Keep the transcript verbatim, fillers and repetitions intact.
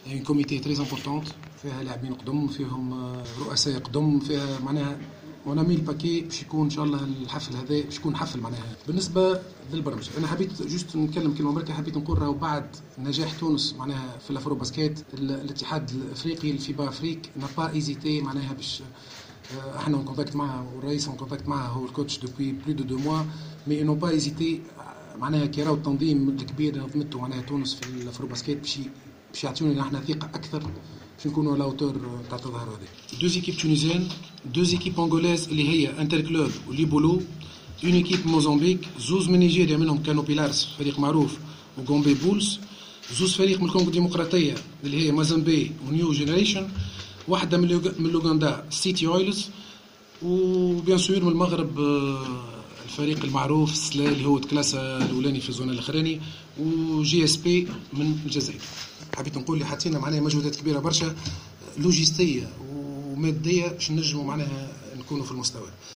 اون كوميتي تري امبورطونت فيها لاعبين قدم، فيهم رؤساء قدم، فيها معناها ونامي الباكي باش يكون ان شاء الله الحفل هذا باش يكون حفل. معناها بالنسبه للبرمجه انا حبيت جوست نتكلم كلمه بركه، حبيت نقول راهو بعد نجاح تونس معناها في الافرو باسكيت الاتحاد الافريقي الفيبا افريك نابا ايزيتي معناها باش احنا كونتاكت معها والرئيس كونتاكت معها هو الكوتش دوبوي بلو دو دو موا مي نو با ايزيتي معناها كي راهو التنظيم الكبير اللي نظمته معناها تونس في الافرو باسكيت باش باش يعطيونا احنا ثقه اكثر باش نكونوا على اوتور تاع التظاهر هذا. دوز ايكيب تونيزيان، دوز ايكيب انغوليز اللي هي انتر كلوب وليبولو، اون ايكيب موزامبيك، زوز من نيجيريا منهم كانوا بيلارس فريق معروف وغومبي بولز، زوز فريق من الكونغو الديمقراطيه اللي هي مازامبي ونيو جينيريشن، واحده من لوغندا سيتي اويلز، وبيان سور من المغرب الفريق المعروف سلا اللي هو تكلاسا الاولاني في الزون الاخراني، وجي اس بي من الجزائر. حبيت نقول اللي حطينا معناها مجهودات كبيره برشا لوجستيه وماديه باش نجموا معناها نكونوا في المستوى.